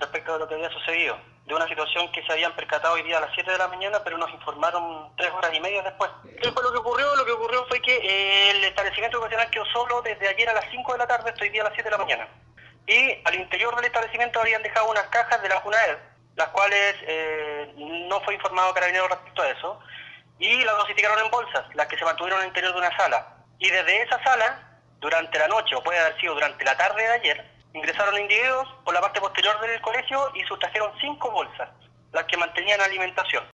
respecto de lo que había sucedido, de una situación que se habían percatado hoy día a las 7 de la mañana, pero nos informaron 3 horas y media después. ¿Qué fue lo que ocurrió? Lo que ocurrió fue que el establecimiento educacional quedó solo desde ayer a las 5 de la tarde hasta hoy día a las 7 de la mañana. Y al interior del establecimiento habían dejado unas cajas de la Junaed, las cuales no fue informado Carabineros respecto a eso, y las dosificaron en bolsas, las que se mantuvieron en el interior de una sala. Y desde esa sala, durante la noche, o puede haber sido durante la tarde de ayer, ingresaron individuos por la parte posterior del colegio y sustrajeron 5 bolsas, las que mantenían alimentación.